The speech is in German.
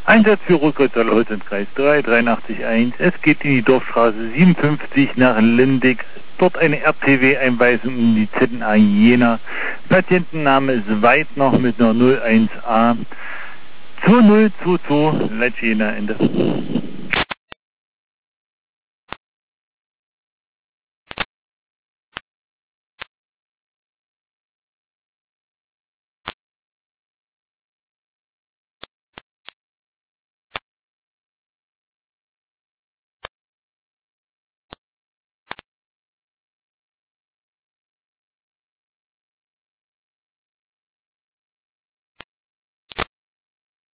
Einsatz für Rückholzerl Kreis 3, 83.1. Es geht in die Dorfstraße 57 nach Lindig. Dort eine RTW-Einweisung in die ZNA Jena. Patientenname ist Weidner mit einer 01a. 2022 Leitsch Jena Ende.